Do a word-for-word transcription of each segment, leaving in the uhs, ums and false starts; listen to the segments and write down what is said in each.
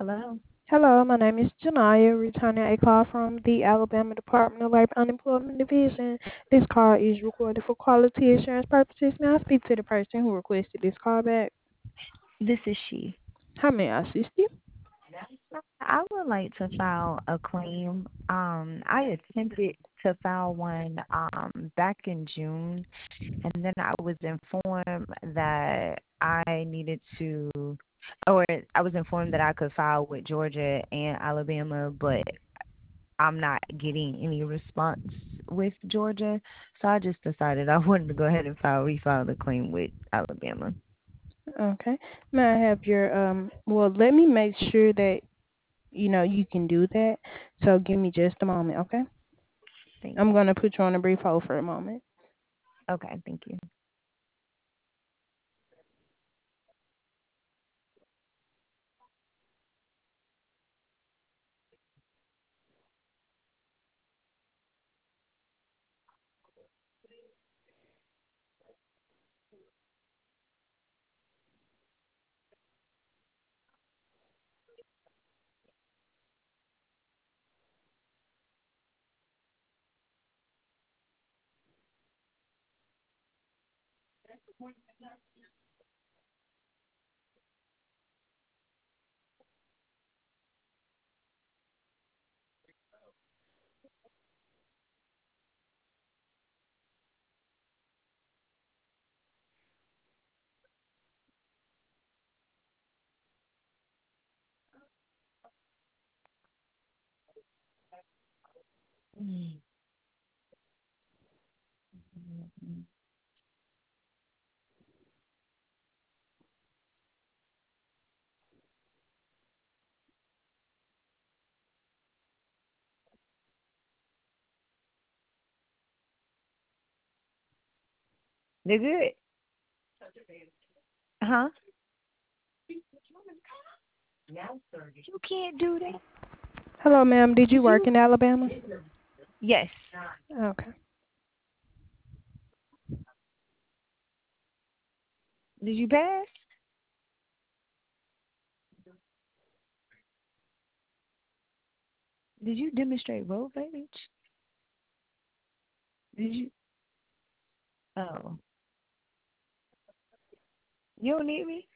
Hello. Hello, my name is Janaya, returning a call from the Alabama Department of Labor Unemployment Division. This call is recorded for quality assurance purposes. May I speak to the person who requested this call back? This is she. How may I assist you? I would like to file a claim. Um, I attempted to file one um back in June, and then I was informed that I needed to, or I was informed that I could file with Georgia and Alabama, but I'm not getting any response with Georgia, so I just decided I wanted to go ahead and file refile the claim with Alabama. Okay. May I have your um? Well, let me make sure that you know you can do that. So give me just a moment, okay? Thank I'm you. gonna put you on a brief hold for a moment. Okay, thank you. They're good. Huh? You can't do that. Hello, ma'am. Did you Did work you? in Alabama? Yes. Okay. Did you pass? Did you demonstrate road rage? Did you? Oh, you don't need me?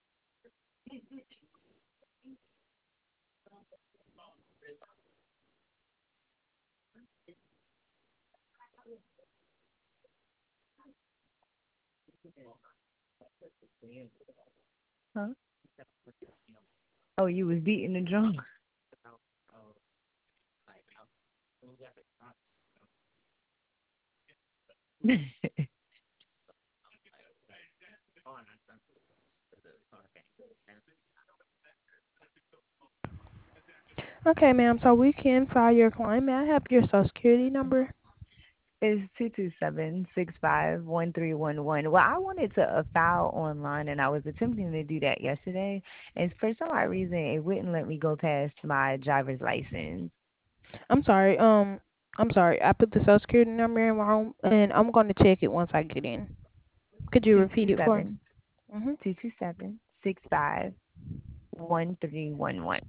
Huh? Oh, you was beating the drum. Okay, ma'am. So we can file your claim. May I have your social security number? It's two two seven six five one three one one. Well, I wanted to uh, file online, and I was attempting to do that yesterday, and for some odd reason, it wouldn't let me go past my driver's license. I'm sorry. Um, I'm sorry. I put the social security number in wrong, and I'm going to check it once I get in. Could you Two repeat two it for me? seven Mhm. two two seven six five one three one one.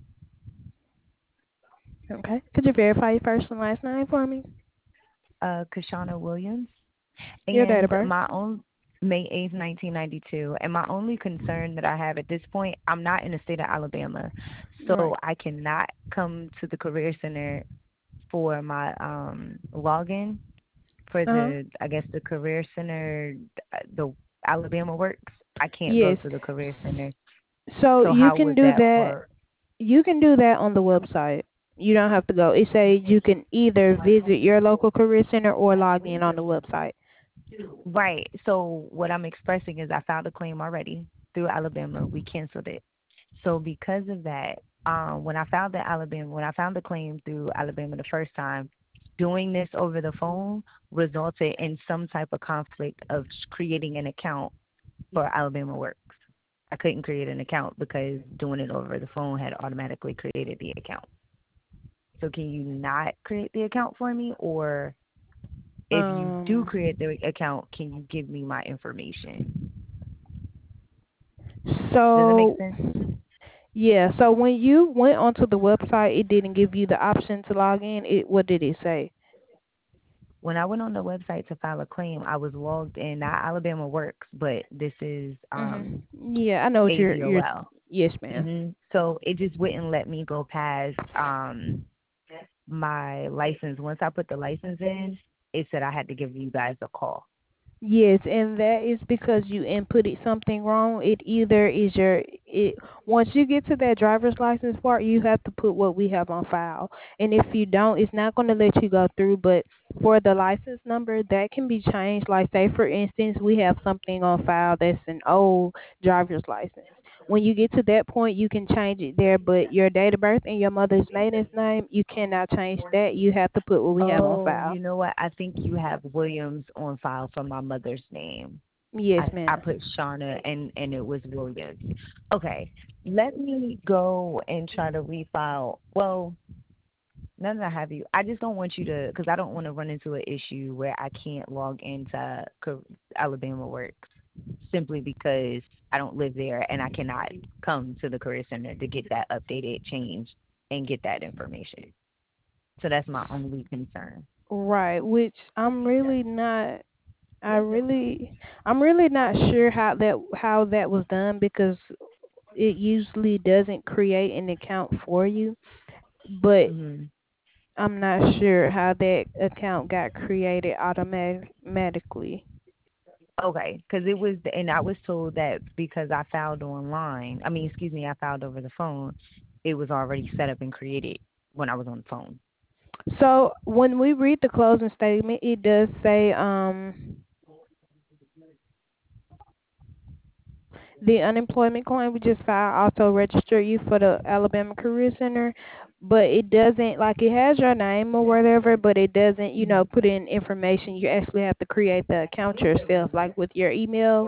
Okay. Could you verify your first and last name for me? Uh, Kashana Williams. Your date of And birth. my own May eighth, nineteen ninety two. And my only concern that I have at this point, I'm not in the state of Alabama. So Right. I cannot come to the career center for my um login for Uh huh. the I guess the career center uh, the Alabama Works. I can't go Yes. to the career center. So So you how can would do that that. work? You can do that on the website. You don't have to go. It says you can either visit your local career center or log in on the website. Right. So what I'm expressing is I filed a claim already through Alabama. We canceled it. So because of that, um, when I filed the Alabama, when I found the claim through Alabama the first time, doing this over the phone resulted in some type of conflict of creating an account for Alabama Works. I couldn't create an account because doing it over the phone had automatically created the account. So can you not create the account for me, or if you do Um. create the account, can you give me my information? Does it make So sense? Yeah. So when you went onto the website, it didn't give you the option to log in. It what did it say? When I went on the website to file a claim, I was logged in, not Alabama Works, but this is Mhm. um Yeah, I know what you're you're. A D O L. Yes, ma'am. hmm So it just wouldn't let me go past um my license. Once I put the license in, it said I had to give you guys a call. Yes, and that is because you inputted something wrong. It either is your it once you get to that driver's license part, you have to put what we have on file. And if you don't, it's not going to let you go through. But for the license number, that can be changed. Like say for instance, we have something on file that's an old driver's license. When you get to that point, you can change it there, but your date of birth and your mother's maiden name, you cannot change that. You have to put what we have on Oh, file. you know what? I think you have Williams on file for my mother's name. Yes, I I ma'am. put Shauna and and it was Williams. Okay, let me go and try to refile. Well, now that I have you, I just don't want you to, because I don't want to run into an issue where I can't log into Co- Alabama Works simply because I don't live there and I cannot come to the career center to get that updated change and get that information. So that's my only concern. Right, which I'm really not I really I'm really not sure how that how that was done because it usually doesn't create an account for you, but hmm I'm not sure how that account got created automatically. Okay, because it was, and I was told that because I filed online, I mean, excuse me, I filed over the phone, it was already set up and created when I was on the phone. So when we read the closing statement, it does say um the unemployment claim we just filed also register you for the Alabama Career Center, but it doesn't like it has your name or whatever, but it doesn't, you know, put in information. You actually have to create the account yourself, like with your email.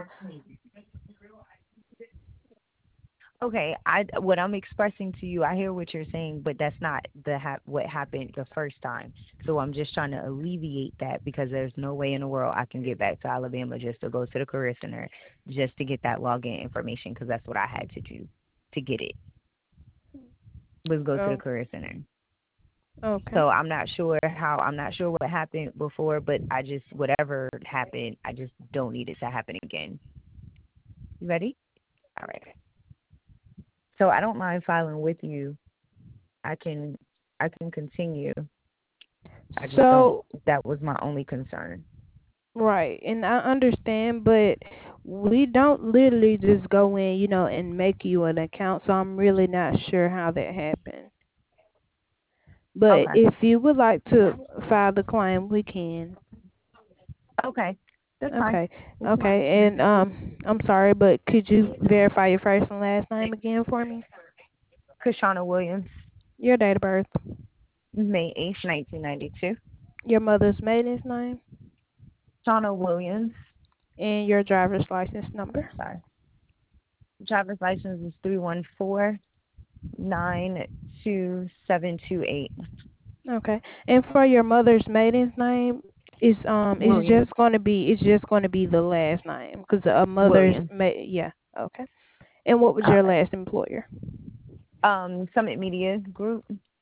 Okay, I what I'm expressing to you, I hear what you're saying, but that's not the hap- what happened the first time. So I'm just trying to alleviate that because there's no way in the world I can get back to Alabama just to go to the career center just to get that login information because that's what I had to do to get it was go to the Oh, career center. okay. So I'm not sure how I'm not sure what happened before, but I just whatever happened, I just don't need it to happen again. You ready? All right. So I don't mind filing with you. I can I can continue. I just don't. So That was my only concern. right, and I understand, but we don't literally just go in, you know, and make you an account. So I'm really not sure how that happened. But Okay. if you would like to file the claim, we can. Okay. That's fine. Okay. That's fine. Okay. And um I'm sorry, but could you verify your first and last name again for me? Kashana Williams, Your date of birth. May eighth, nineteen ninety two. Your mother's maiden name Shauna Williams. and your driver's license number. Sorry. Driver's license is three one four nine two seven two eight. Okay. And for your mother's maiden name, it's um it's Williams. just going to be it's just going to be the last name cuz a mother's Williams. ma- yeah. Okay. And what was All your right. last employer? Um, Summit Media Group.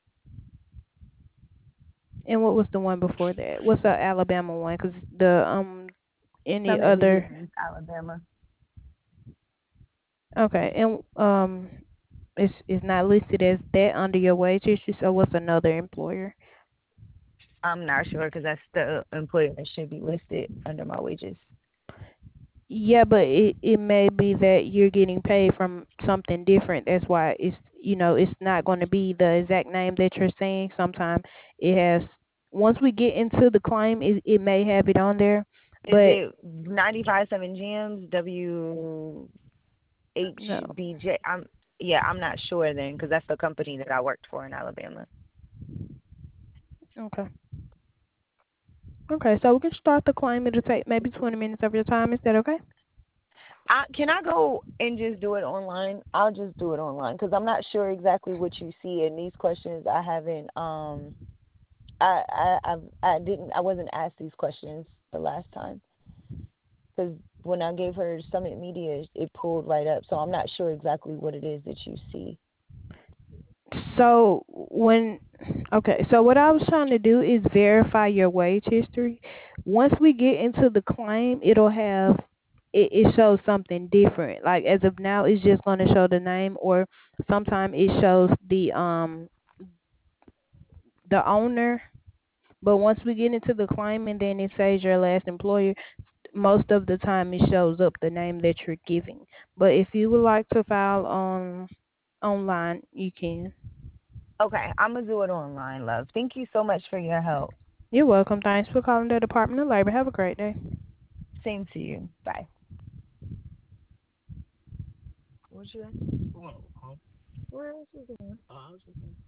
And what was the one before that? What's the Alabama one? Cuz the um any Summit Media other. Group, Alabama. Okay. And um it's it's not listed as that under your wage history, so what's another employer? I'm not sure because that's the employer that should be listed under my wages. Yeah, but it it may be that you're getting paid from something different. That's why it's you know it's not going to be the exact name that you're saying. Sometimes it has. Once we get into the claim, it it may have it on there, Is but it ninety-five point seven Gems, W H no. B J? I'm yeah, I'm not sure then because that's the company that I worked for in Alabama. Okay. Okay, so we can start the claim. It'll take maybe twenty minutes of your time. Is that okay? I, can I go and just do it online? I'll just do it online because I'm not sure exactly what you see in these questions. I haven't um I I I, I didn't I wasn't asked these questions the last time because when I gave her Summit Media, it pulled right up. So I'm not sure exactly what it is that you see. So when okay, so what I was trying to do is verify your wage history. Once we get into the claim, it'll have it, it shows something different. Like as of now, it's just going to show the name, or sometimes it shows the um the owner. But once we get into the claim and then it says your last employer, most of the time it shows up the name that you're giving. But if you would like to file on online, you can. Okay, I'm gonna do it online, love. Thank you so much for your help. You're welcome. Thanks for calling the Department of Labor. Have a great day. Same to you. Bye. What you? Where else is it?